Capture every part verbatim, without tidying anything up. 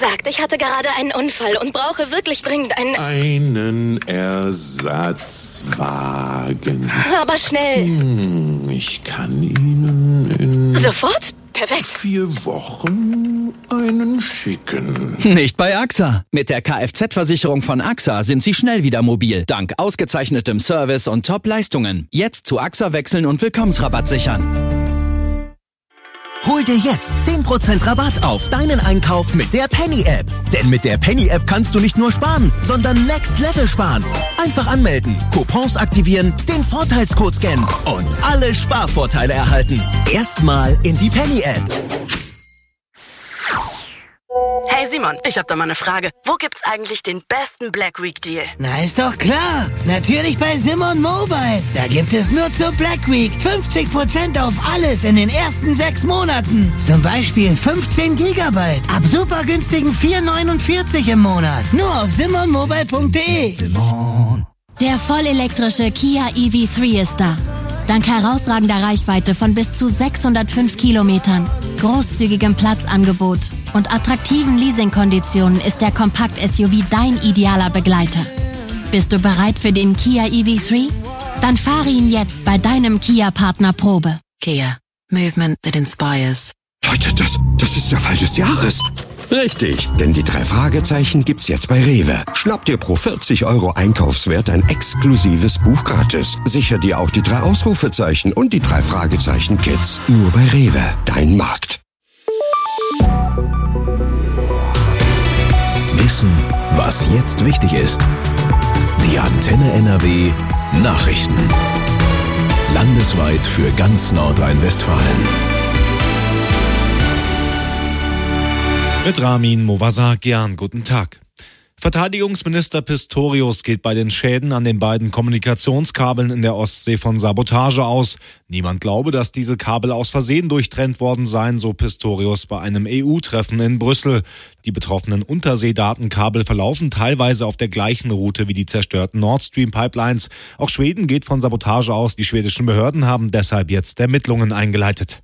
gesagt, ich hatte gerade einen Unfall und brauche wirklich dringend einen... Einen Ersatzwagen. Aber schnell. Hm, ich kann Ihnen in... Sofort? Perfekt. Vier Wochen einen schicken. Nicht bei AXA. Mit der Kfz-Versicherung von AXA sind Sie schnell wieder mobil. Dank ausgezeichnetem Service und Top-Leistungen. Jetzt zu AXA wechseln und Willkommensrabatt sichern. Hol dir jetzt zehn Prozent Rabatt auf deinen Einkauf mit der Penny-App. Denn mit der Penny-App kannst du nicht nur sparen, sondern Next Level sparen. Einfach anmelden, Coupons aktivieren, den Vorteilscode scannen und alle Sparvorteile erhalten. Erstmal in die Penny-App. Hey Simon, ich hab da mal eine Frage. Wo gibt's eigentlich den besten Black Week Deal? Na, ist doch klar. Natürlich bei Simon Mobile. Da gibt es nur zur Black Week fünfzig Prozent auf alles in den ersten sechs Monaten. Zum Beispiel fünfzehn Gigabyte. Ab super günstigen vier neunundvierzig im Monat. Nur auf simon mobile punkt de. Simon. Der vollelektrische Kia E V drei ist da. Dank herausragender Reichweite von bis zu sechshundertfünf Kilometern, großzügigem Platzangebot und attraktiven Leasingkonditionen ist der Kompakt-S U V dein idealer Begleiter. Bist du bereit für den Kia E V drei? Dann fahre ihn jetzt bei deinem Kia-Partner Probe. Kia. Movement that inspires. Leute, das, das ist der Fall des Jahres. Richtig, denn die drei Fragezeichen gibt's jetzt bei Rewe. Schnapp dir pro vierzig Euro Einkaufswert ein exklusives Buch gratis. Sicher dir auch die drei Ausrufezeichen und die drei Fragezeichen-Kits. Nur bei Rewe, dein Markt. Wissen, was jetzt wichtig ist. Die Antenne N R W Nachrichten. Landesweit für ganz Nordrhein-Westfalen. Mit Ramin Movasagian, guten Tag. Verteidigungsminister Pistorius geht bei den Schäden an den beiden Kommunikationskabeln in der Ostsee von Sabotage aus. Niemand glaube, dass diese Kabel aus Versehen durchtrennt worden seien, so Pistorius bei einem E U-Treffen in Brüssel. Die betroffenen Unterseedatenkabel verlaufen teilweise auf der gleichen Route wie die zerstörten Nord Stream-Pipelines. Auch Schweden geht von Sabotage aus. Die schwedischen Behörden haben deshalb jetzt Ermittlungen eingeleitet.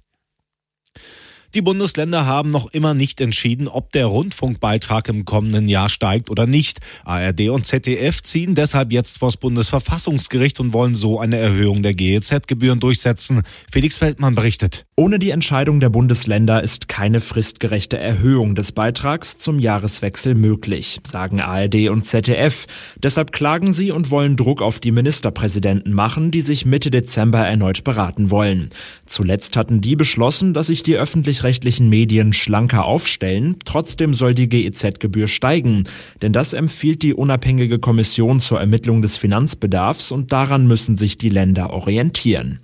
Die Bundesländer haben noch immer nicht entschieden, ob der Rundfunkbeitrag im kommenden Jahr steigt oder nicht. A R D und Z D F ziehen deshalb jetzt vors Bundesverfassungsgericht und wollen so eine Erhöhung der G E Z-Gebühren durchsetzen. Felix Feldmann berichtet. Ohne die Entscheidung der Bundesländer ist keine fristgerechte Erhöhung des Beitrags zum Jahreswechsel möglich, sagen A R D und Z D F. Deshalb klagen sie und wollen Druck auf die Ministerpräsidenten machen, die sich Mitte Dezember erneut beraten wollen. Zuletzt hatten die beschlossen, dass sich die öffentlich-rechtlichen Medien schlanker aufstellen. Trotzdem soll die G E Z-Gebühr steigen, denn das empfiehlt die unabhängige Kommission zur Ermittlung des Finanzbedarfs und daran müssen sich die Länder orientieren.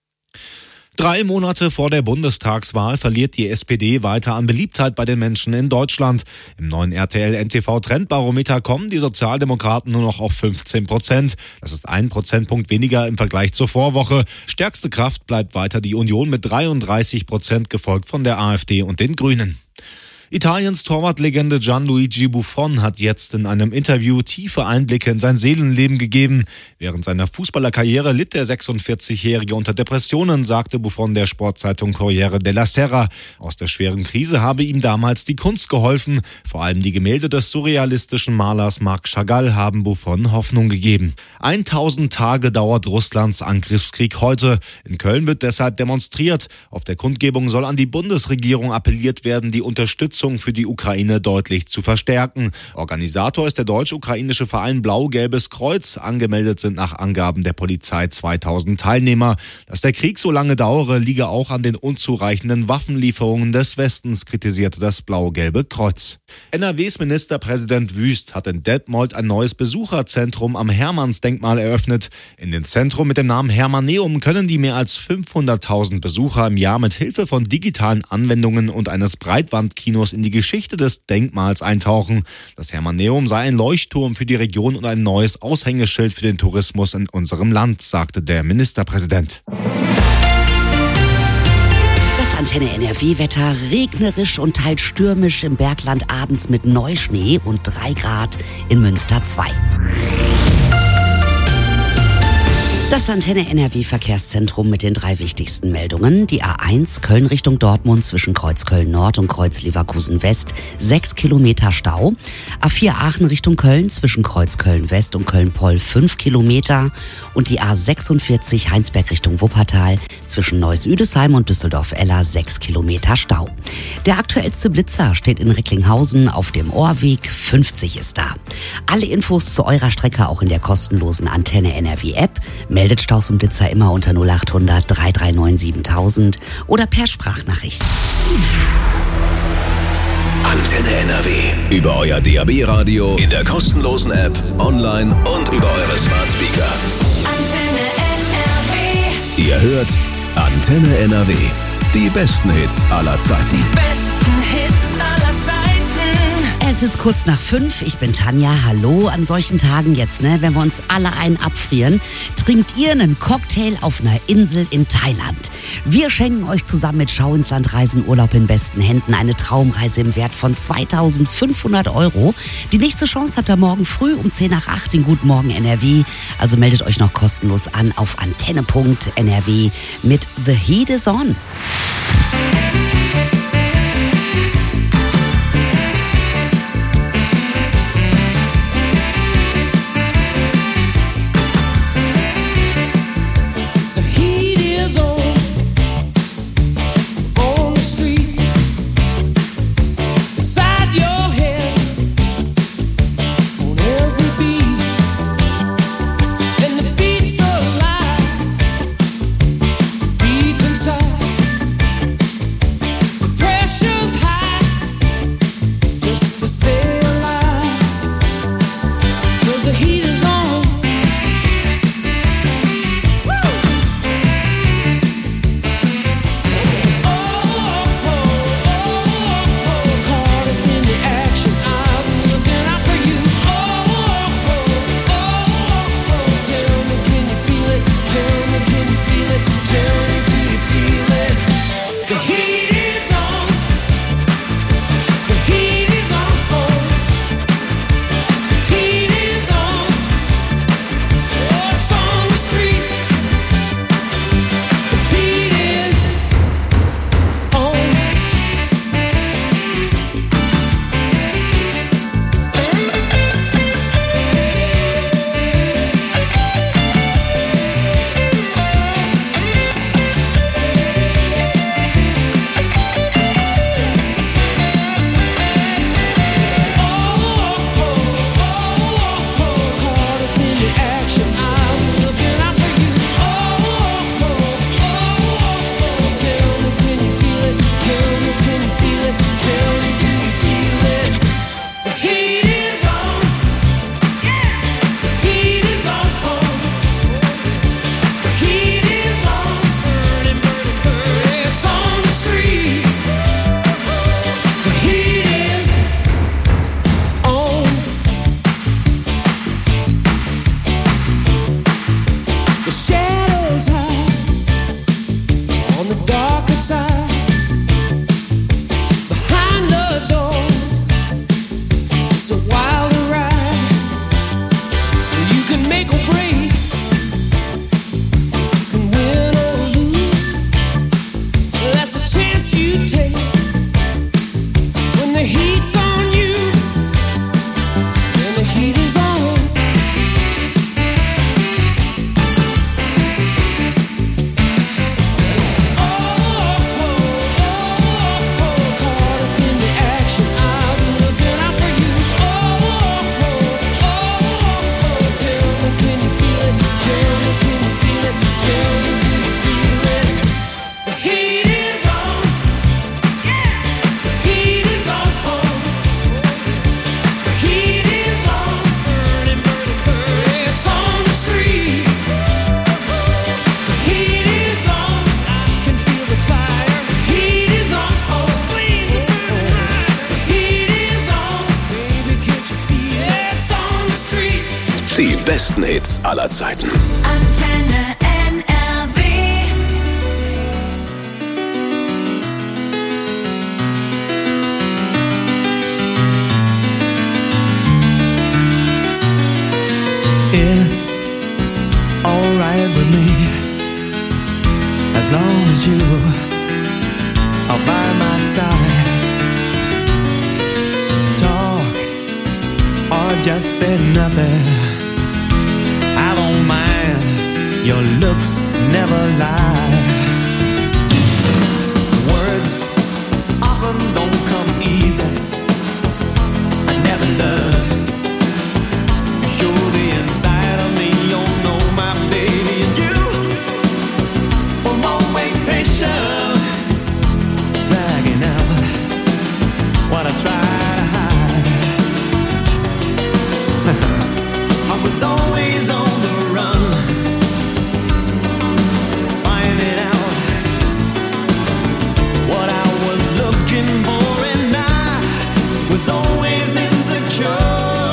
Drei Monate vor der Bundestagswahl verliert die S P D weiter an Beliebtheit bei den Menschen in Deutschland. Im neuen R T L-N T V-Trendbarometer kommen die Sozialdemokraten nur noch auf fünfzehn Prozent. Das ist ein Prozentpunkt weniger im Vergleich zur Vorwoche. Stärkste Kraft bleibt weiter die Union mit dreiunddreißig Prozent, gefolgt von der AfD und den Grünen. Italiens Torwartlegende Gianluigi Buffon hat jetzt in einem Interview tiefe Einblicke in sein Seelenleben gegeben. Während seiner Fußballerkarriere litt der sechsundvierzigjährige unter Depressionen, sagte Buffon der Sportzeitung Corriere della Sera. Aus der schweren Krise habe ihm damals die Kunst geholfen. Vor allem die Gemälde des surrealistischen Malers Marc Chagall haben Buffon Hoffnung gegeben. tausend Tage dauert Russlands Angriffskrieg heute. In Köln wird deshalb demonstriert. Auf der Kundgebung soll an die Bundesregierung appelliert werden, die Unterstützung für die Ukraine deutlich zu verstärken. Organisator ist der deutsch-ukrainische Verein Blau-Gelbes Kreuz. Angemeldet sind nach Angaben der Polizei zweitausend Teilnehmer. Dass der Krieg so lange dauere, liege auch an den unzureichenden Waffenlieferungen des Westens, kritisierte das Blau-Gelbe Kreuz. N R Ws Ministerpräsident Wüst hat in Detmold ein neues Besucherzentrum am Hermannsdenkmal eröffnet. In dem Zentrum mit dem Namen Hermanneum können die mehr als fünfhunderttausend Besucher im Jahr mit Hilfe von digitalen Anwendungen und eines Breitbandkinos in die Geschichte des Denkmals eintauchen. Das Hermanneum sei ein Leuchtturm für die Region und ein neues Aushängeschild für den Tourismus in unserem Land, sagte der Ministerpräsident. Das Antenne N R W-Wetter: regnerisch und teils stürmisch im Bergland, abends mit Neuschnee und drei Grad in Münster zwei. Das Antenne N R W-Verkehrszentrum mit den drei wichtigsten Meldungen. Die A eins Köln Richtung Dortmund zwischen Kreuzköln Nord und Kreuz Leverkusen West, sechs Kilometer Stau. A vier Aachen Richtung Köln zwischen Kreuzköln West und Köln-Poll, fünf Kilometer. Und die A sechsundvierzig Heinsberg Richtung Wuppertal zwischen Neuss-Üdesheim und Düsseldorf-Eller, sechs Kilometer Stau. Der aktuellste Blitzer steht in Recklinghausen auf dem Ohrweg, fünfzig ist da. Alle Infos zu eurer Strecke auch in der kostenlosen Antenne N R W-App. Meldet Staus und Blitzer immer unter null acht hundert drei drei neun siebentausend oder per Sprachnachricht. Antenne N R W. Über euer D A B-Radio, in der kostenlosen App, online und über eure Smart Speaker. Antenne N R W. Ihr hört Antenne N R W. Die besten Hits aller Zeiten. Die besten Hits aller Zeiten. Es ist kurz nach fünf. Ich bin Tanja. Hallo. An solchen Tagen jetzt, ne, wenn wir uns alle einen abfrieren, trinkt ihr einen Cocktail auf einer Insel in Thailand. Wir schenken euch zusammen mit Schau ins Land Reisen Urlaub in besten Händen eine Traumreise im Wert von zweitausendfünfhundert Euro. Die nächste Chance habt ihr morgen früh um zehn nach acht in Guten Morgen N R W. Also meldet euch noch kostenlos an auf antenne punkt n r w mit The Heat is On. Die besten Hits aller Zeiten. Antenne N R W. It's alright with with you all by my side. Talk or just say nothing. I don't mind, your looks never lie. Words often don't come easy. I never learned. Show the inside of me, you'll know my baby. And you were always patient, dragging out what I try to hide. I was always on the run, finding out what I was looking for, and I was always insecure.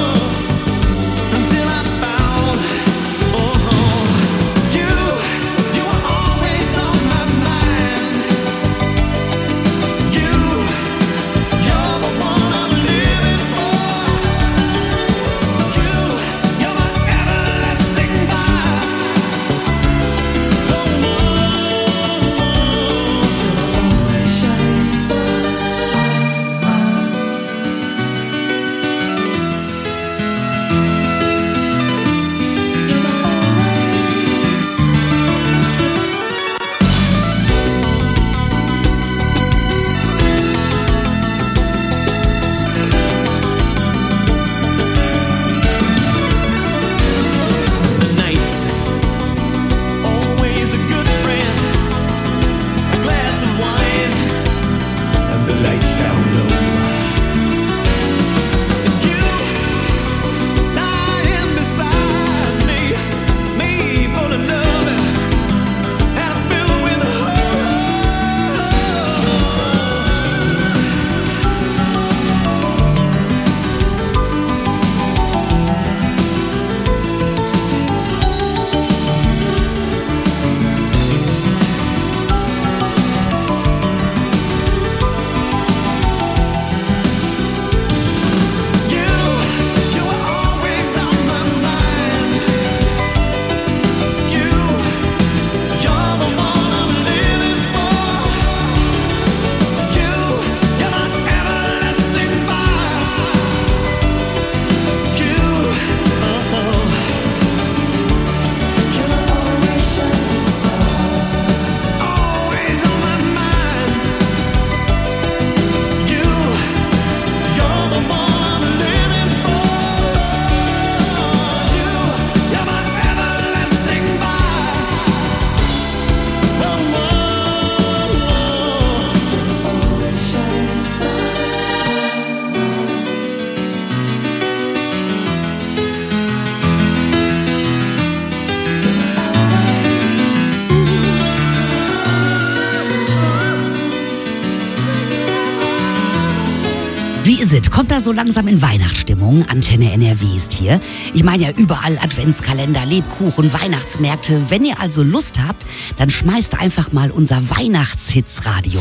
Kommt da so langsam in Weihnachtsstimmung? Antenne N R W ist hier. Ich meine ja überall Adventskalender, Lebkuchen, Weihnachtsmärkte. Wenn ihr also Lust habt, dann schmeißt einfach mal unser Weihnachtshitsradio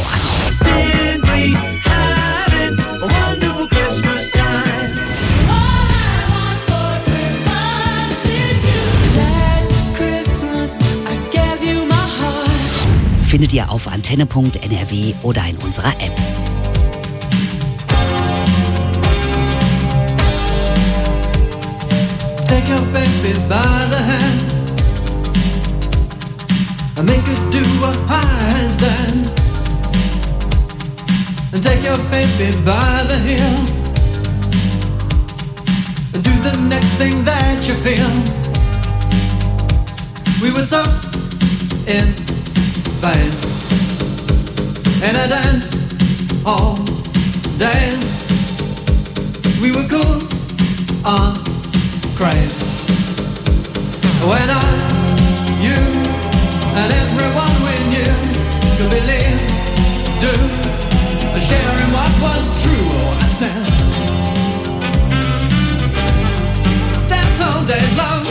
an. Findet ihr auf antenne punkt n r w oder in unserer App. Take your baby by the hand and make her do a handstand. And take your baby by the heel and do the next thing that you feel. We were so in phase in a dance all days. We were cool on craze. When I, you, and everyone we knew could believe, do, sharing what was true. Oh, I said, dance all days long.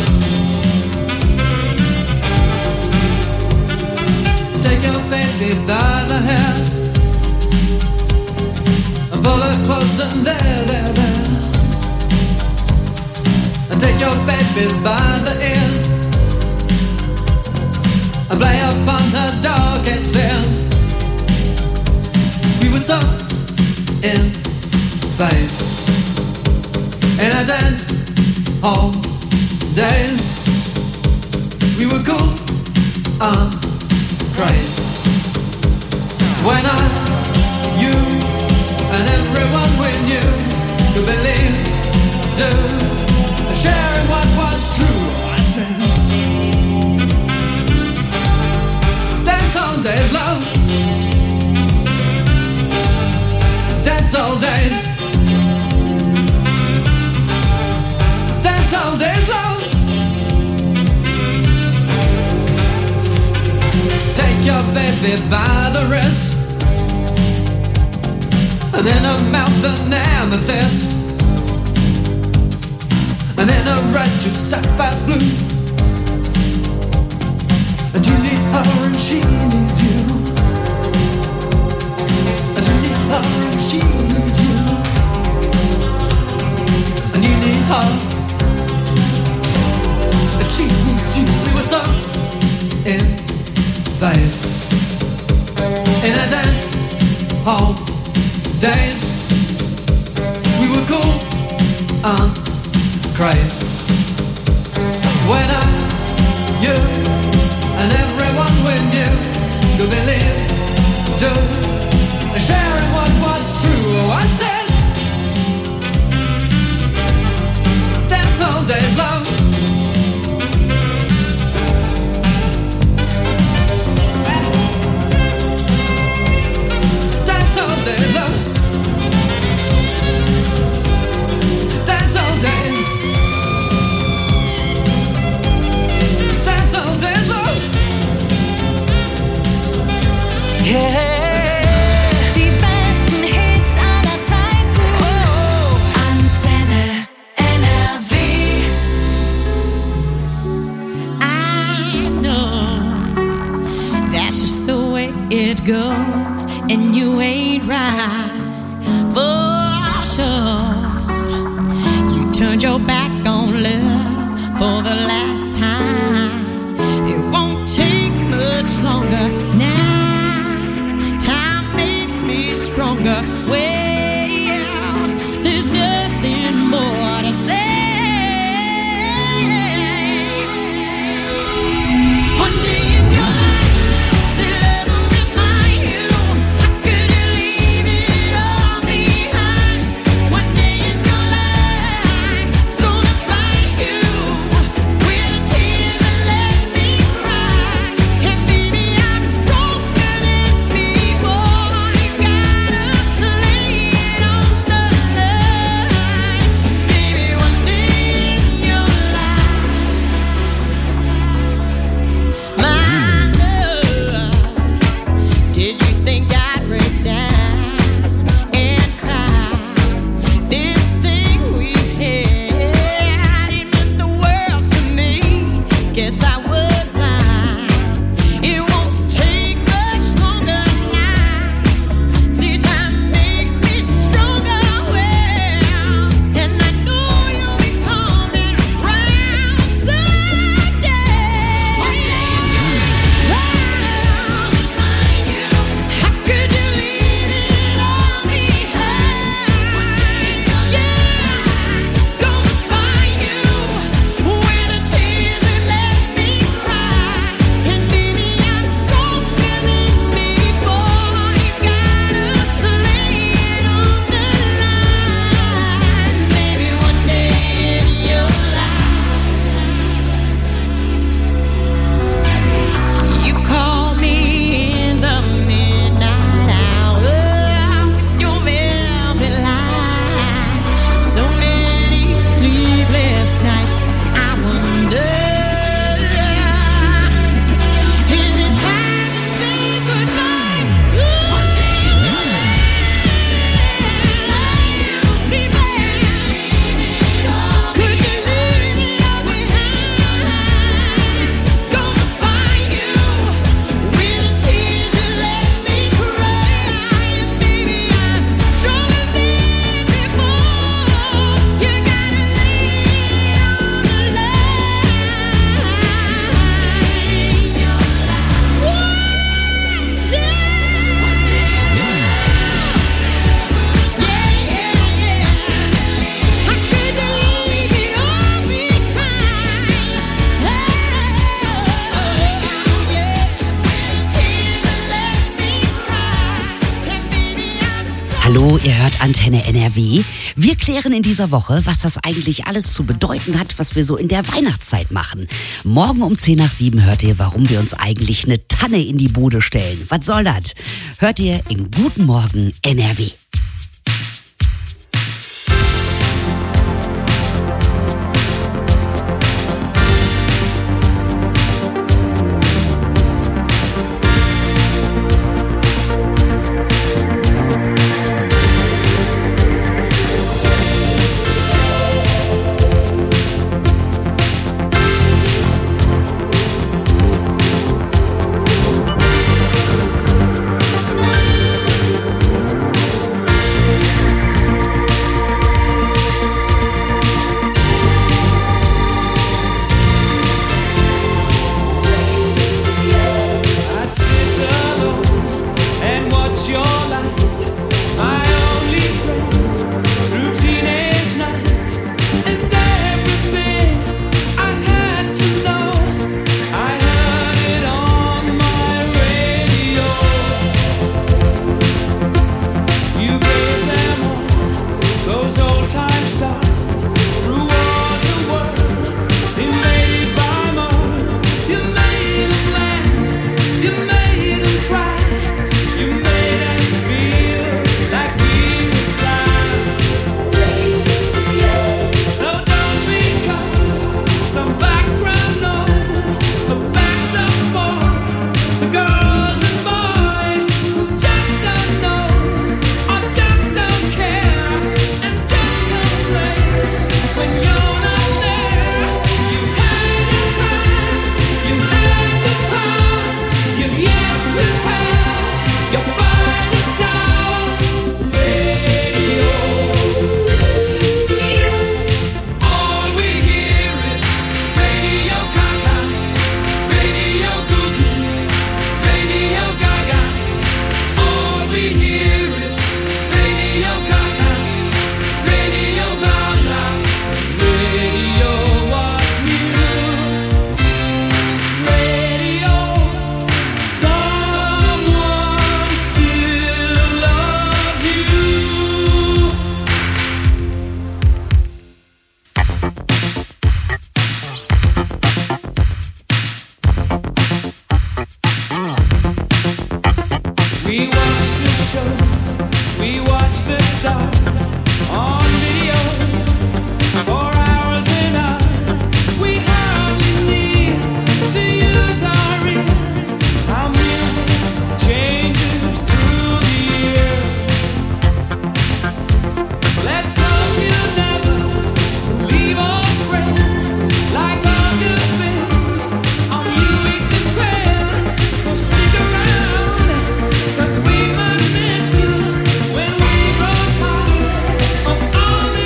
Take your baby by the hair and pull her close and there, there, there. And take your baby by the ears and play upon her darkest fears. We were so in phase in our dance hall days. We were cool and crazy. When I, you, and everyone we knew could believe, do, sharing what was true. I said, dance all days, love. Dance all days. Dance all days, love. Take your baby by the wrist, and in her mouth an amethyst, and in her eyes two sapphires blue. And you need her and she needs you, and you need her and she needs you, and you need her and she needs you. We were so in phase in a dance hall days. We were cool and crazy. When I, you, and everyone we knew could believe, do, sharing what was true. Oh, I said, dance all days, love. Dance all days, love. Dance all days. Dance all days, love. Yeah. Die besten Hits aller Zeiten. Oh. Antenne N R W. I know that's just the way it goes, and you ain't right for sure. You turned your back on love for the last time. It won't take much longer now. Time makes me stronger. Well, there's nothing more to say. One day in your life, still ever remind you, how could you leave it all behind? One day in your life, it's gonna find you with tears and let me cry. And baby, I'm stronger than before. You gotta let Hallo, ihr hört Antenne N R W. Wir klären in dieser Woche, was das eigentlich alles zu bedeuten hat, was wir so in der Weihnachtszeit machen. Morgen um zehn nach sieben hört ihr, warum wir uns eigentlich eine Tanne in die Bude stellen. Was soll das? Hört ihr in Guten Morgen N R W. We might miss you when we grow tired of all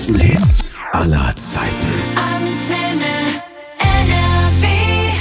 größten Hits aller Zeiten. Antenne N R W.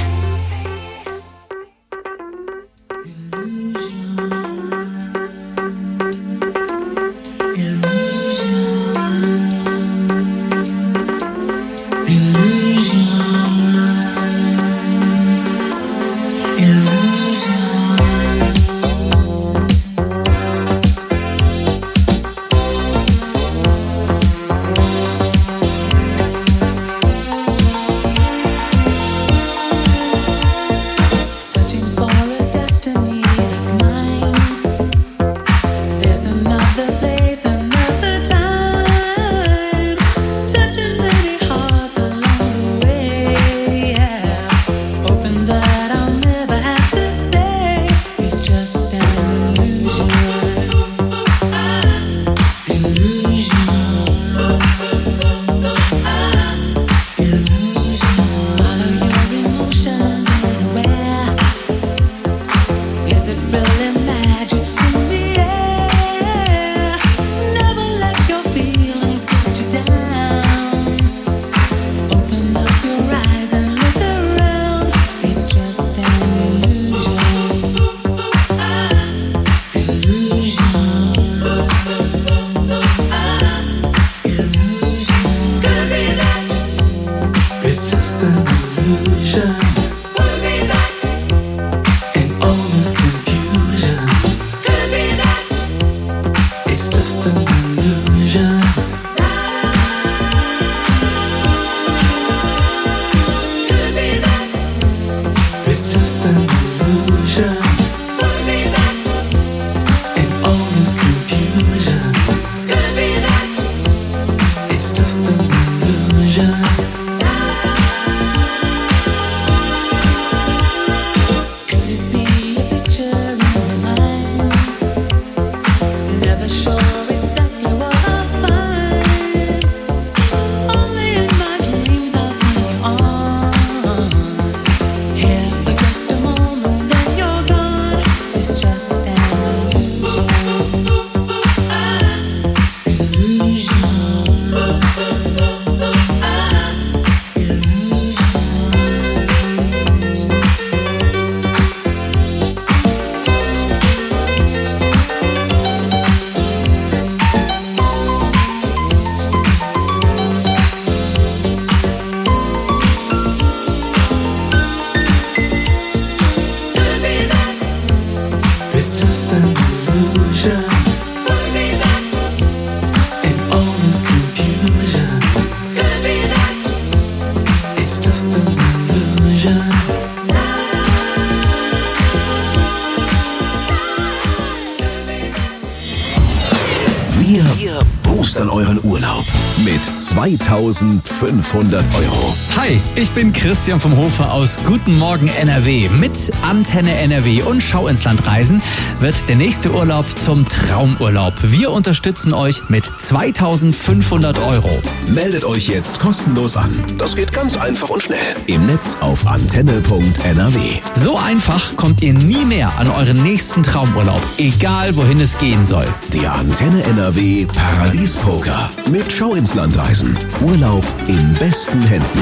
Wir boostern euren Urlaub mit zweitausendfünfhundert Euro. Hi, ich bin Christian vom Hofer aus Guten Morgen N R W. Mit Antenne N R W und Schau ins Land reisen wird der nächste Urlaub zum Traumurlaub. Wir unterstützen euch mit zweitausendfünfhundert Euro. Meldet euch jetzt kostenlos an. Das geht ganz einfach und schnell. Im Netz auf antenne punkt n r w. So einfach kommt ihr nie mehr an euren nächsten Traumurlaub, egal wohin es gehen soll. Der Antenne N R W Paradiespoker mit Schau ins Land reisen. Urlaub in besten Händen.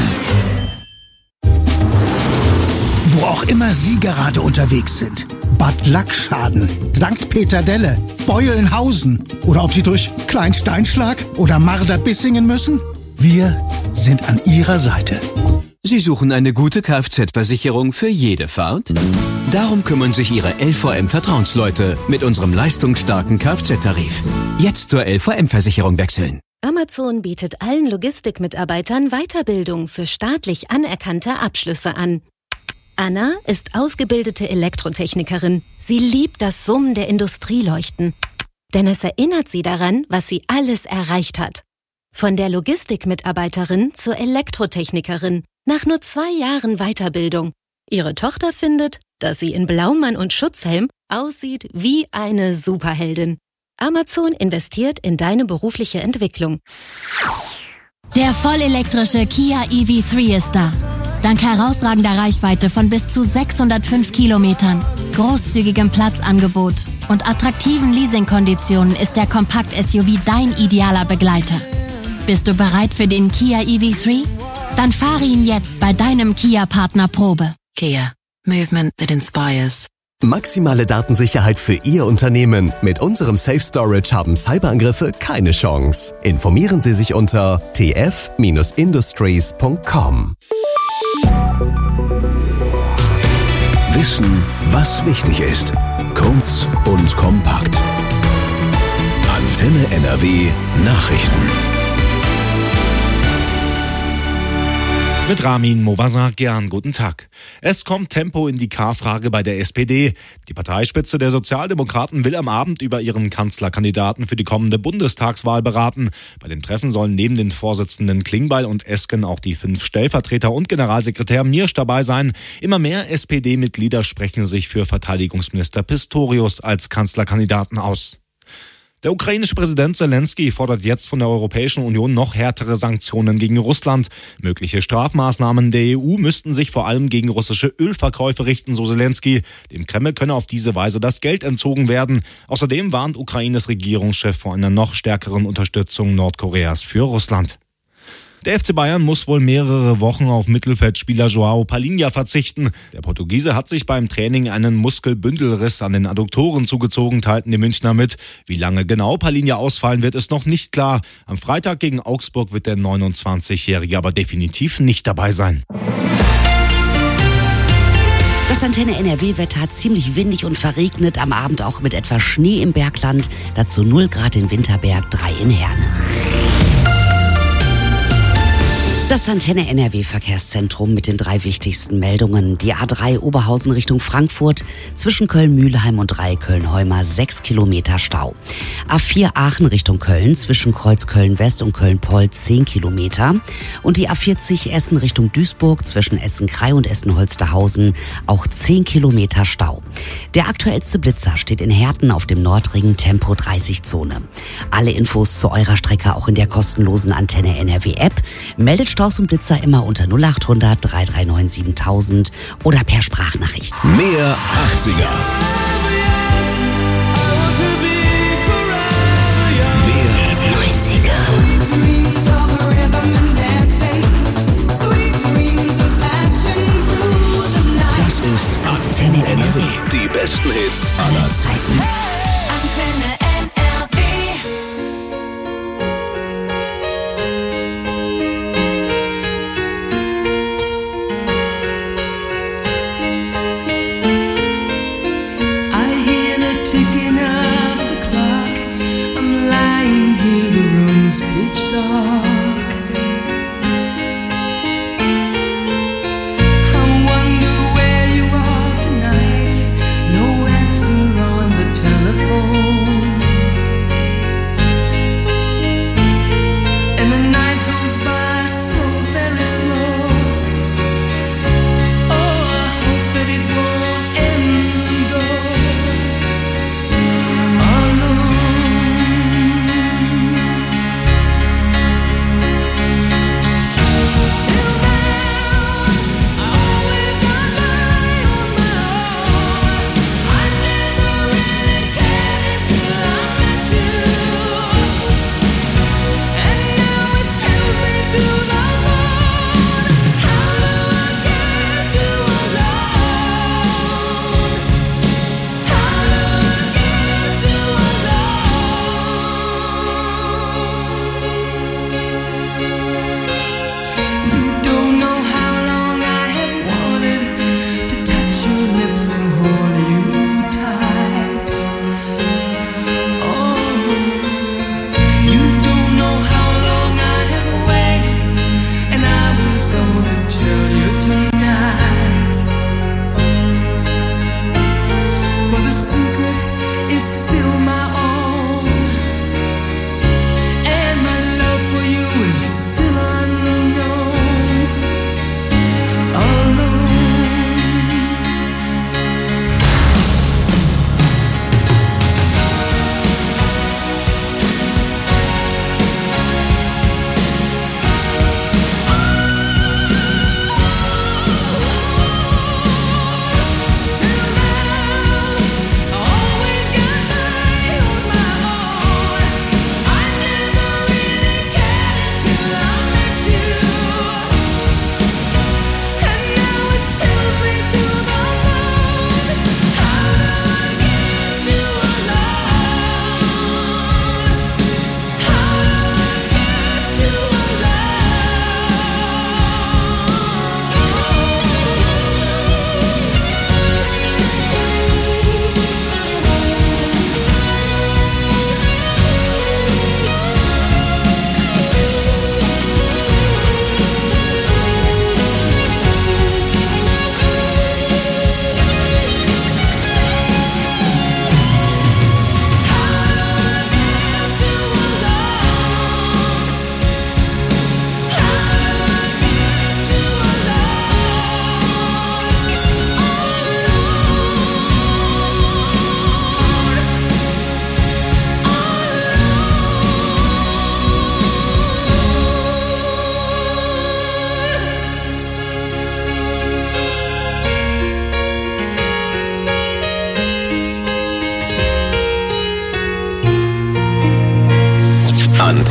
Wo auch immer Sie gerade unterwegs sind. Bad Lackschaden, Sankt Peter-Delle, Beulenhausen oder ob Sie durch Kleinsteinschlag oder Marder-Bissingen müssen. Wir sind an Ihrer Seite. Sie suchen eine gute Kfz-Versicherung für jede Fahrt? Darum kümmern sich Ihre L V M-Vertrauensleute mit unserem leistungsstarken Kfz-Tarif. Jetzt zur L V M-Versicherung wechseln. Amazon bietet allen Logistikmitarbeitern Weiterbildung für staatlich anerkannte Abschlüsse an. Anna ist ausgebildete Elektrotechnikerin. Sie liebt das Summen der Industrieleuchten. Denn es erinnert sie daran, was sie alles erreicht hat. Von der Logistikmitarbeiterin zur Elektrotechnikerin. Nach nur zwei Jahren Weiterbildung. Ihre Tochter findet, dass sie in Blaumann und Schutzhelm aussieht wie eine Superheldin. Amazon investiert in deine berufliche Entwicklung. Der vollelektrische Kia E V drei ist da. Dank herausragender Reichweite von bis zu sechshundertfünf Kilometern, großzügigem Platzangebot und attraktiven Leasingkonditionen ist der Kompakt-S U V dein idealer Begleiter. Bist du bereit für den Kia E V drei? Dann fahre ihn jetzt bei deinem Kia-Partner Probe. Kia. Movement that inspires. Maximale Datensicherheit für Ihr Unternehmen. Mit unserem Safe Storage haben Cyberangriffe keine Chance. Informieren Sie sich unter t f Bindestrich industries Punkt com. Wissen, was wichtig ist. Kurz und kompakt. Antenne N R W Nachrichten. Mit Ramin Movasakian, guten Tag. Es kommt Tempo in die K-Frage bei der S P D. Die Parteispitze der Sozialdemokraten will am Abend über ihren Kanzlerkandidaten für die kommende Bundestagswahl beraten. Bei dem Treffen sollen neben den Vorsitzenden Klingbeil und Esken auch die fünf Stellvertreter und Generalsekretär Miersch dabei sein. Immer mehr S P D-Mitglieder sprechen sich für Verteidigungsminister Pistorius als Kanzlerkandidaten aus. Der ukrainische Präsident Zelensky fordert jetzt von der Europäischen Union noch härtere Sanktionen gegen Russland. Mögliche Strafmaßnahmen der E U müssten sich vor allem gegen russische Ölverkäufe richten, so Zelensky. Dem Kreml könne auf diese Weise das Geld entzogen werden. Außerdem warnt Ukraines Regierungschef vor einer noch stärkeren Unterstützung Nordkoreas für Russland. Der F C Bayern muss wohl mehrere Wochen auf Mittelfeldspieler João Palhinha verzichten. Der Portugiese hat sich beim Training einen Muskelbündelriss an den Adduktoren zugezogen, teilten die Münchner mit. Wie lange genau Palhinha ausfallen wird, ist noch nicht klar. Am Freitag gegen Augsburg wird der neunundzwanzigjährige aber definitiv nicht dabei sein. Das Antenne N R W-Wetter hat ziemlich windig und verregnet, am Abend auch mit etwas Schnee im Bergland, dazu null Grad in Winterberg, drei in Herne. Das Antenne N R W-Verkehrszentrum mit den drei wichtigsten Meldungen. Die A drei Oberhausen Richtung Frankfurt, zwischen Köln-Mühlheim und Drei-Köln-Heuma sechs Kilometer Stau. A vier Aachen Richtung Köln, zwischen Kreuz Köln-West und Köln-Poll zehn Kilometer. Und die A vierzig Essen Richtung Duisburg, zwischen Essen-Krei und Essen-Holsterhausen auch zehn Kilometer Stau. Der aktuellste Blitzer steht in Herten auf dem Nordring, Tempo dreißig Zone. Alle Infos zu eurer Strecke auch in der kostenlosen Antenne N R W-App. Meldet Staus und Blitzer immer unter null acht hundert drei drei neun siebentausend oder per Sprachnachricht. Mehr achtziger. Mehr neunziger. Das ist Antenne N R W. Die besten Hits aller Zeiten. Antenne N R W. I hear the ticking of the clock. I'm lying here, the room's pitch dark. I wonder where you are tonight. No answer on the telephone.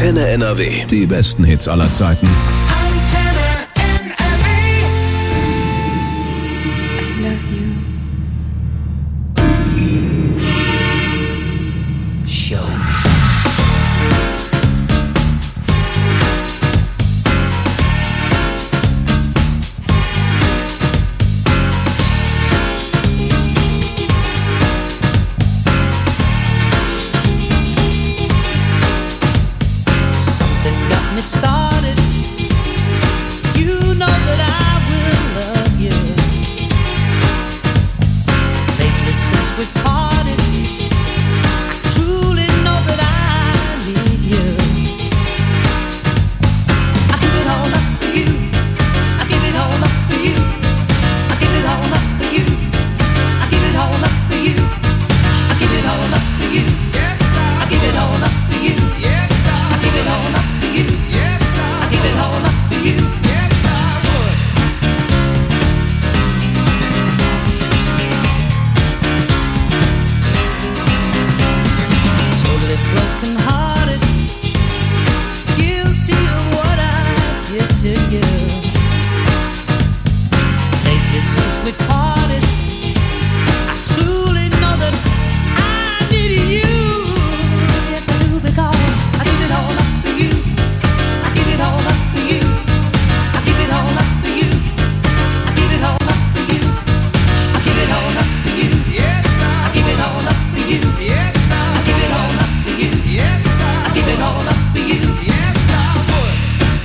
Antenne N R W. Die besten Hits aller Zeiten. Started, you know that I will love you. Lately since we parted, I truly know that I need you. I give it all up for you. I give it all up for you. I give it all up for you. I give it all up for you. I give it all up for you. Yes, I give it all up for you. Yes, I give it all up for you. I give it all up for you. Yes, I would. Totally broken hearted, guilty of what I did to you. Lately since we parted, I truly know that I needed you. Yes, I do, because I give it all up for you. I give it all up for you. I give it all up for you. I give it all up for you. I give it all up for you. Yes, I give it all up for you. Yes, I give it all up for you. Yes, I give it all up for you. Yes, I would.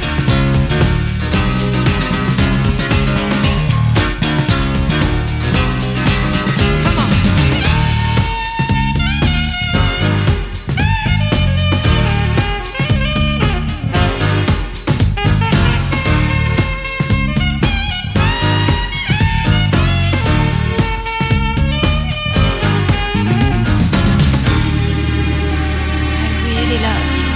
Come on. I really love you.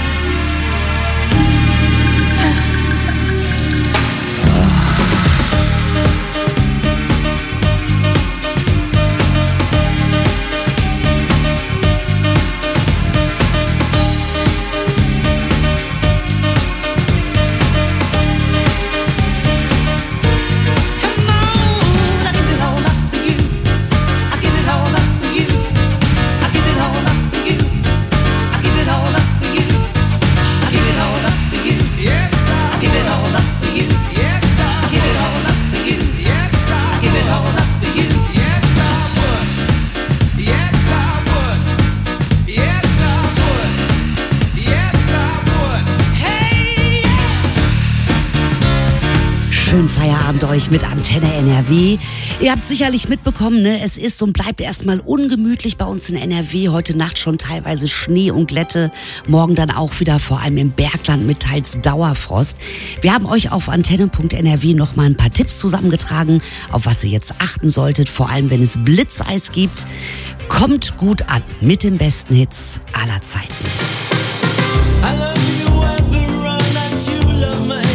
Schönen Feierabend euch mit Antenne N R W. Ihr habt sicherlich mitbekommen, ne? Es ist und bleibt erstmal ungemütlich bei uns in N R W. Heute Nacht schon teilweise Schnee und Glätte. Morgen dann auch wieder vor allem im Bergland mit teils Dauerfrost. Wir haben euch auf antenne punkt n r w noch mal ein paar Tipps zusammengetragen, auf was ihr jetzt achten solltet. Vor allem, wenn es Blitzeis gibt. Kommt gut an mit den besten Hits aller Zeiten. I love you whether or not you love me.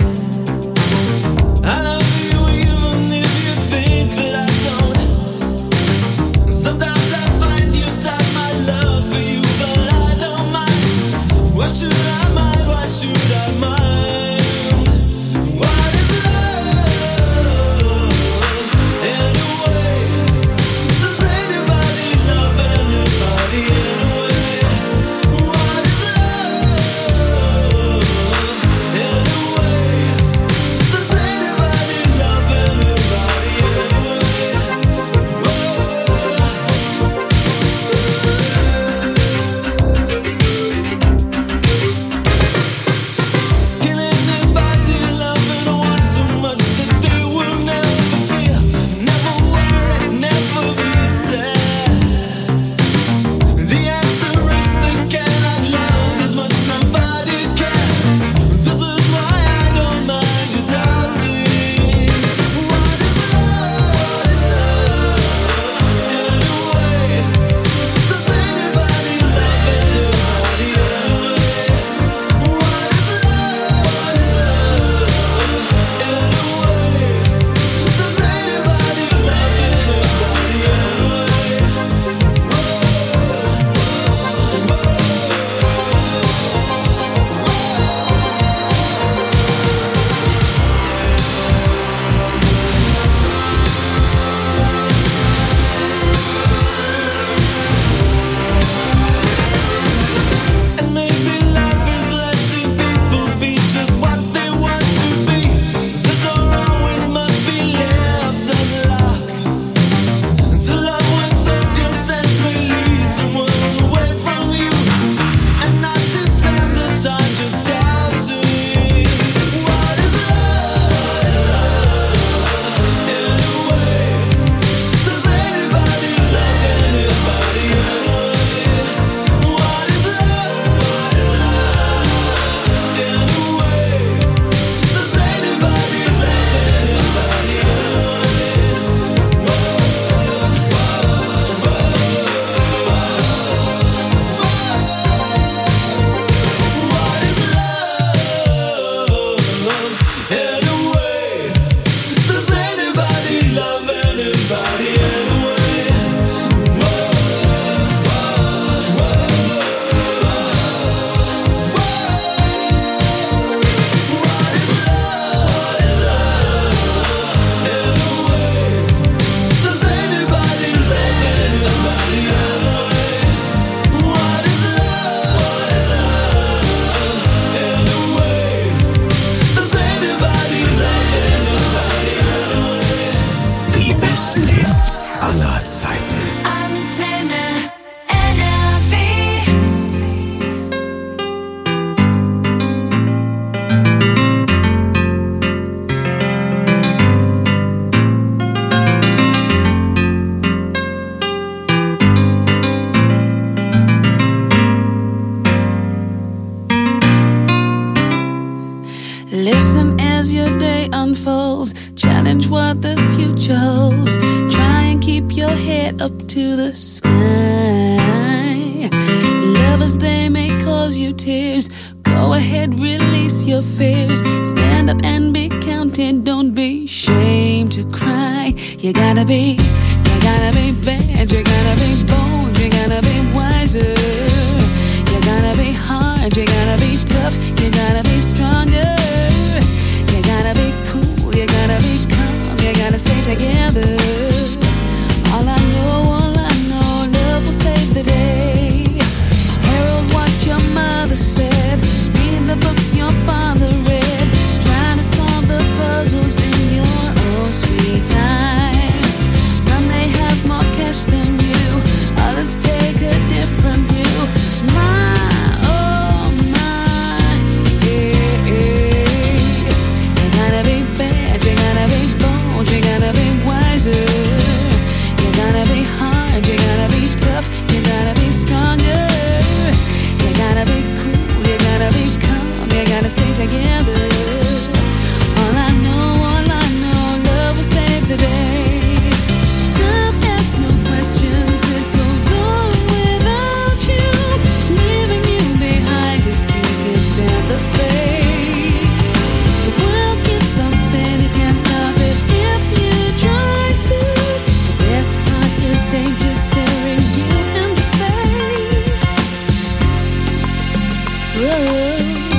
I love you even if you think that I don't. Sometimes I find you doubt my love for you, but I don't mind. Why should I mind? Why should I mind? What is love anyway? Does anybody love anybody anyway? What head up to the sky. Lovers, they may cause you tears. Go ahead, release your fears. Stand up and be counted. Don't be ashamed to cry. You gotta be, you gotta be bad. You gotta be bold. You gotta be wiser. You gotta be hard. You gotta be tough. You gotta be stronger. You gotta be cool. You gotta be calm. You gotta stay together. All I know, all I know, love will save the day. Herald what your mother said. Read the books your father read. Trying to solve the puzzles in your own sweet time. Some may have more cash than you. Others take a different view. My, oh my, yeah, yeah. You gotta be bad, you gotta be bold, you gotta be wiser. You gotta be hard, you gotta be tough, you gotta be stronger. You gotta be cool, you gotta be calm, you gotta stay together. All I know, all I know, love will save the day. Time asks no questions, it goes on without you, leaving you behind if you can stand the pace. The world keeps on spinning, can't stop it if you try to. The best part is danger staring you in the face. Whoa.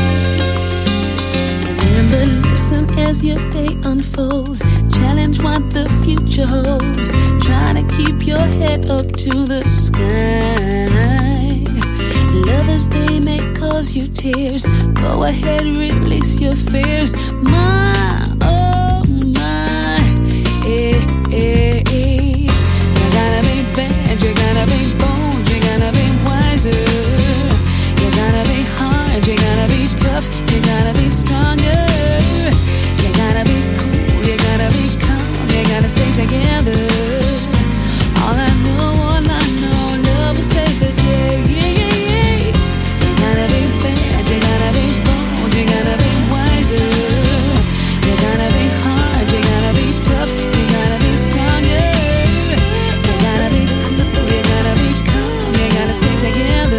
Remember, listen as your day unfolds. Challenge what the future holds. Try to keep your head up to the sky. Lovers, they may cause you tears. Go ahead, release your fears. My, oh my, eh, eh, eh. You gotta be bad, you gotta be bold, you gotta be wiser. You gotta be hard, you gotta be tough, you gotta be stronger. You gotta be cool, you gotta be calm, you gotta stay together. All I know, all I know, love will save the day. Yeah, yeah, yeah. You gotta be bad, you gotta be bold, you gotta be wiser. You gotta be hard, you gotta be tough, you gotta be stronger. You gotta be cool, you gotta be calm, you gotta stay together.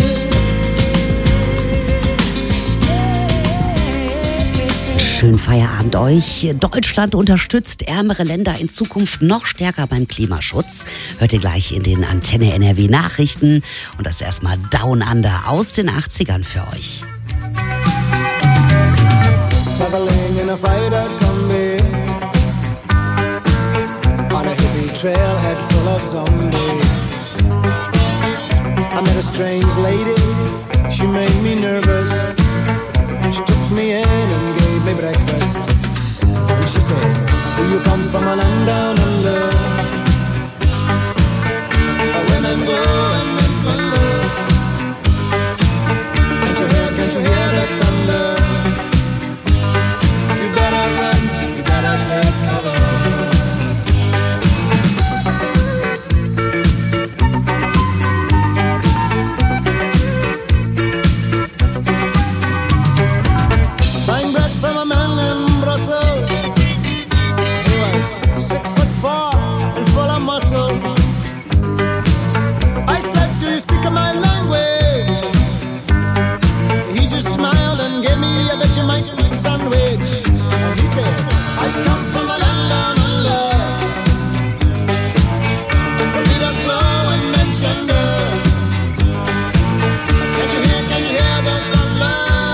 Schönen Feierabend euch. Deutschland unterstützt ärmere Länder in Zukunft noch stärker beim Klimaschutz. Hört ihr gleich in den Antenne N R W Nachrichten. Und das erstmal Down Under aus den achtzigern für euch. Traveling in a freighter combi on a hippie trailhead full of zombies. I met a strange lady, she made me nervous. She took me in and gave me breakfast. And she said, do you come from a land down under? Where women go and men wonder. Can't you hear, can't you hear the thunder? You better run, you better take cover. Buying bread from a man in Brussels. He was six foot four and full of muscle. I said, do you speak my language? He just smiled and gave me a Vegemite sandwich. And he said, I come from a land down under. The leaders flow and mention her. Can't you hear, can you hear the thunder?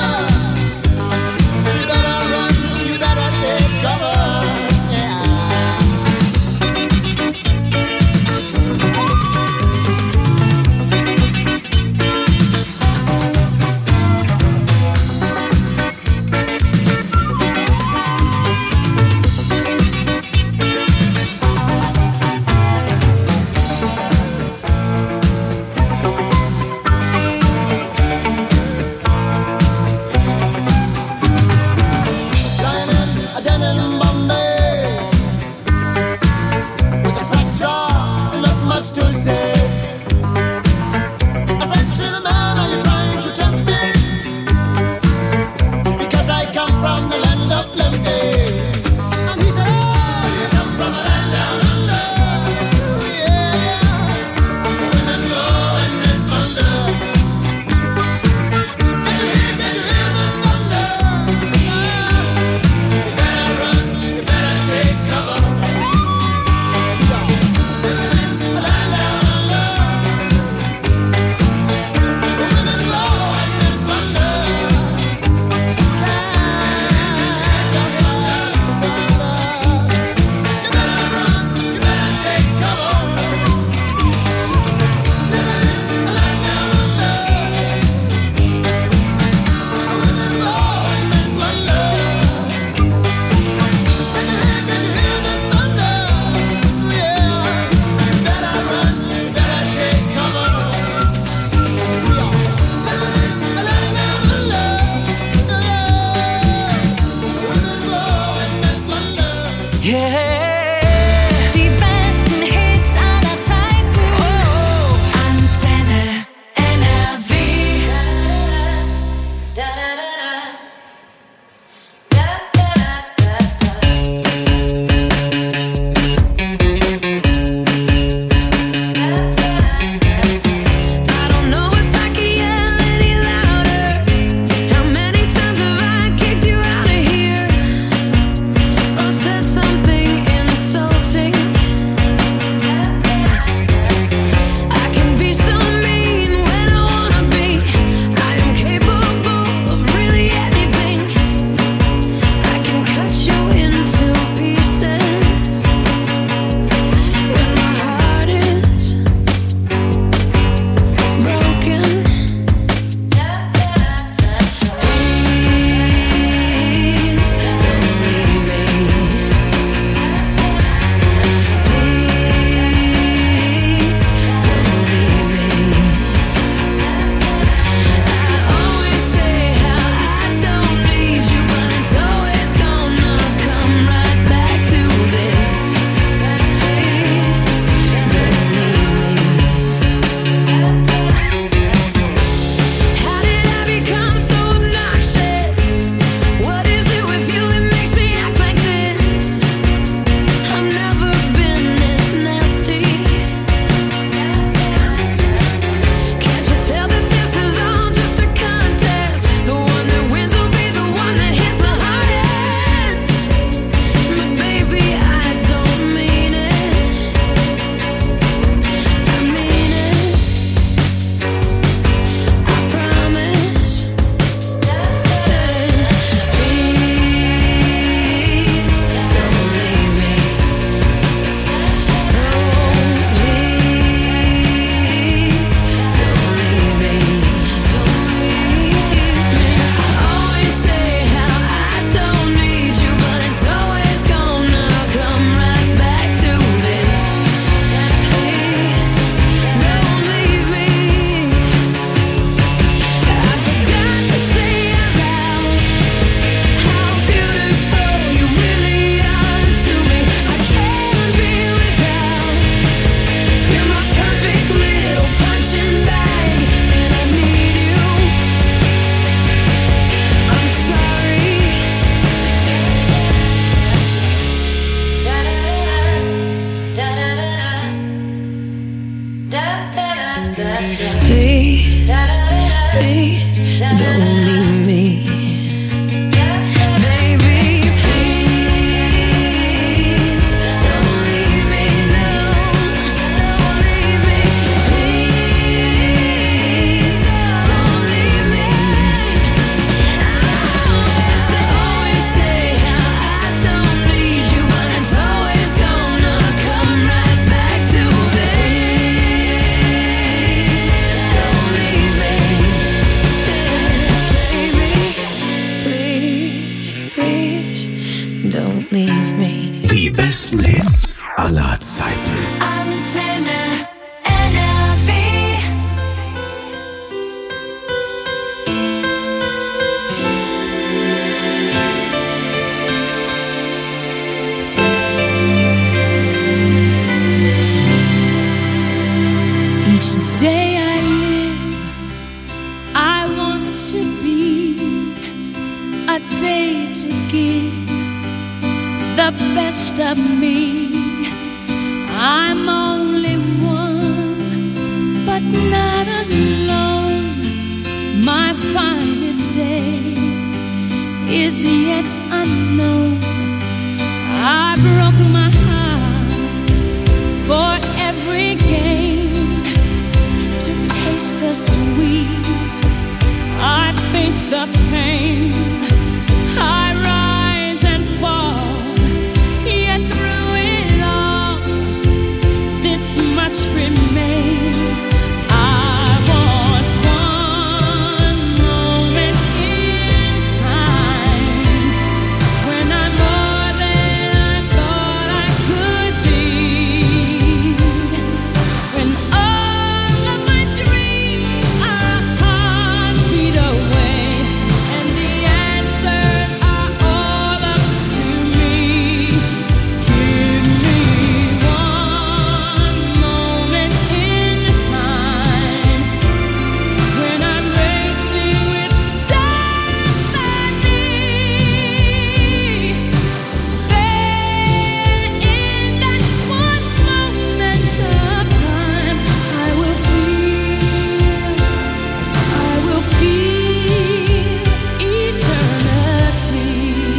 You better run, you better take cover. Yeah. Please, please don't leave me. Baby, please don't leave me. Don't leave me. Please don't leave me. I always say how I don't need you, but it's always gonna come right back to me. Don't leave me, baby. Please, please don't leave me. Die besten Hits aller Zeiten. Antenne N R W. Each day I live, I want to be a day to give the best of me. I'm only one, but not alone. My finest day is yet unknown. I broke my heart for every gain to taste the sweet. I face the pain. I rise and fall, yet through it all, this much remains. I want one moment in time when I'm more than I thought I could be. When all of my dreams are a heartbeat away, and the answers are all up to me. Give me one moment in time when I'm racing with destiny. Then in that one moment of time, I will feel, I will feel eternity.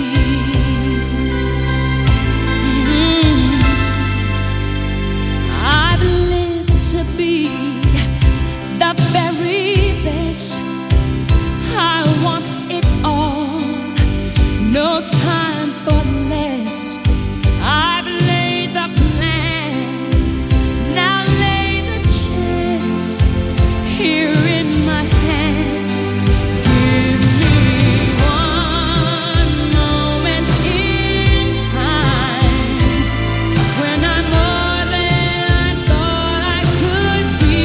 I've lived to be the very best. I want it all, no time for less. I've laid the plans, now lay the chance here in my hands. Give me one moment in time when I'm more than I thought I could be.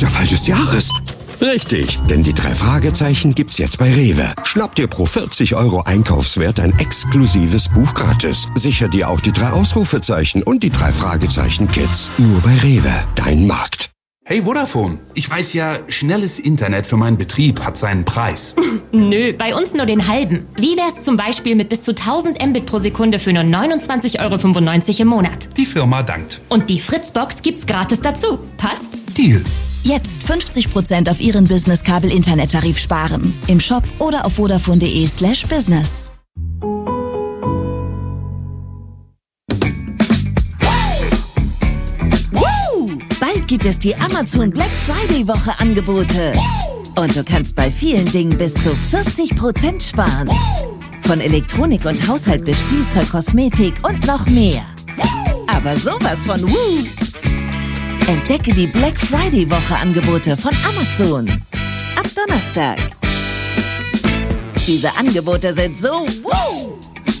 der Fall des Jahres. Richtig, denn die drei Fragezeichen gibt's jetzt bei Rewe. Schnapp dir pro vierzig Euro Einkaufswert ein exklusives Buch gratis. Sicher dir auch die drei Ausrufezeichen und die drei Fragezeichen-Kids. Nur bei Rewe, dein Markt. Hey Vodafone, ich weiß ja, schnelles Internet für meinen Betrieb hat seinen Preis. Nö, bei uns nur den halben. Wie wär's zum Beispiel mit bis zu tausend Mbit pro Sekunde für nur neunundzwanzig Euro fünfundneunzig im Monat? Die Firma dankt. Und die Fritzbox gibt's gratis dazu. Passt? Deal. Jetzt fünfzig Prozent auf Ihren Business-Kabel-Internet-Tarif sparen. Im Shop oder auf vodafone.de slash business. Bald gibt es die Amazon Black Friday Woche Angebote. Und du kannst bei vielen Dingen bis zu vierzig Prozent sparen. Von Elektronik und Haushalt bis Spielzeug, Kosmetik und noch mehr. Aber sowas von Woo! Entdecke die Black Friday Woche Angebote von Amazon. Ab Donnerstag. Diese Angebote sind so Woo!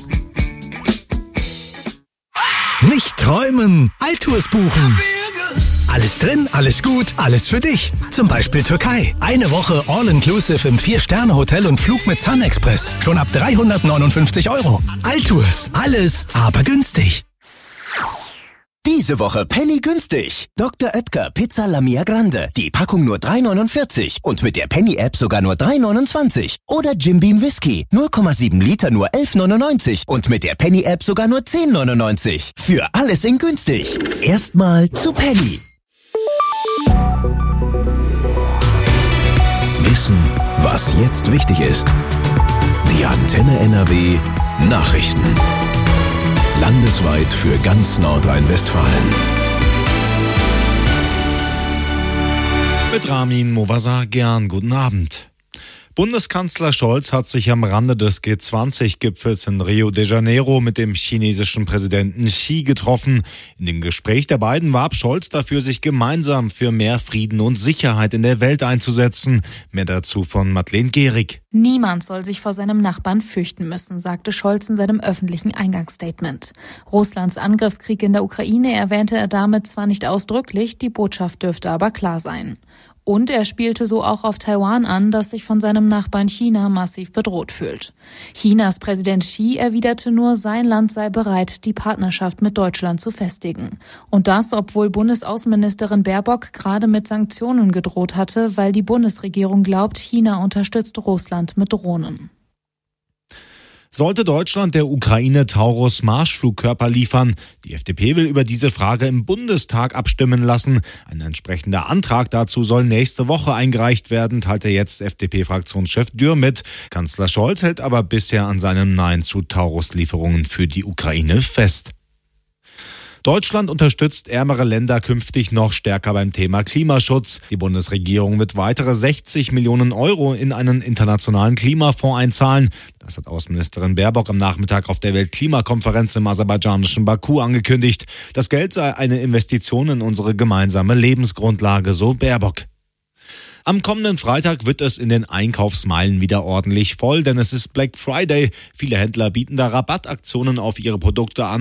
Nicht träumen, Altours buchen. Alles drin, alles gut, alles für dich. Zum Beispiel Türkei. Eine Woche All-Inclusive im vier Sterne Hotel und Flug mit Sun Express. Schon ab dreihundertneunundfünfzig Euro. Altours, alles, aber günstig. Diese Woche Penny günstig. Doktor Oetker Pizza Lamia Grande. Die Packung nur drei neunundvierzig und mit der Penny-App sogar nur drei neunundzwanzig. Oder Jim Beam Whisky. null Komma sieben Liter nur elf neunundneunzig und mit der Penny-App sogar nur zehn neunundneunzig. Für alles in günstig. Erstmal zu Penny. Wissen, was jetzt wichtig ist. Die Antenne N R W Nachrichten. Landesweit für ganz Nordrhein-Westfalen. Mit Ramin Movasar-Gern, guten Abend. Bundeskanzler Scholz hat sich am Rande des G zwanzig Gipfels in Rio de Janeiro mit dem chinesischen Präsidenten Xi getroffen. In dem Gespräch der beiden warb Scholz dafür, sich gemeinsam für mehr Frieden und Sicherheit in der Welt einzusetzen. Mehr dazu von Madeleine Gehrig. Niemand soll sich vor seinem Nachbarn fürchten müssen, sagte Scholz in seinem öffentlichen Eingangsstatement. Russlands Angriffskrieg in der Ukraine erwähnte er damit zwar nicht ausdrücklich, die Botschaft dürfte aber klar sein. Und er spielte so auch auf Taiwan an, das sich von seinem Nachbarn China massiv bedroht fühlt. Chinas Präsident Xi erwiderte nur, sein Land sei bereit, die Partnerschaft mit Deutschland zu festigen. Und das, obwohl Bundesaußenministerin Baerbock gerade mit Sanktionen gedroht hatte, weil die Bundesregierung glaubt, China unterstützt Russland mit Drohnen. Sollte Deutschland der Ukraine Taurus-Marschflugkörper liefern? Die F D P will über diese Frage im Bundestag abstimmen lassen. Ein entsprechender Antrag dazu soll nächste Woche eingereicht werden, teilte jetzt F D P-Fraktionschef Dürr mit. Kanzler Scholz hält aber bisher an seinem Nein zu Taurus-Lieferungen für die Ukraine fest. Deutschland unterstützt ärmere Länder künftig noch stärker beim Thema Klimaschutz. Die Bundesregierung wird weitere sechzig Millionen Euro in einen internationalen Klimafonds einzahlen. Das hat Außenministerin Baerbock am Nachmittag auf der Weltklimakonferenz im aserbaidschanischen Baku angekündigt. Das Geld sei eine Investition in unsere gemeinsame Lebensgrundlage, so Baerbock. Am kommenden Freitag wird es in den Einkaufsmeilen wieder ordentlich voll, denn es ist Black Friday. Viele Händler bieten da Rabattaktionen auf ihre Produkte an.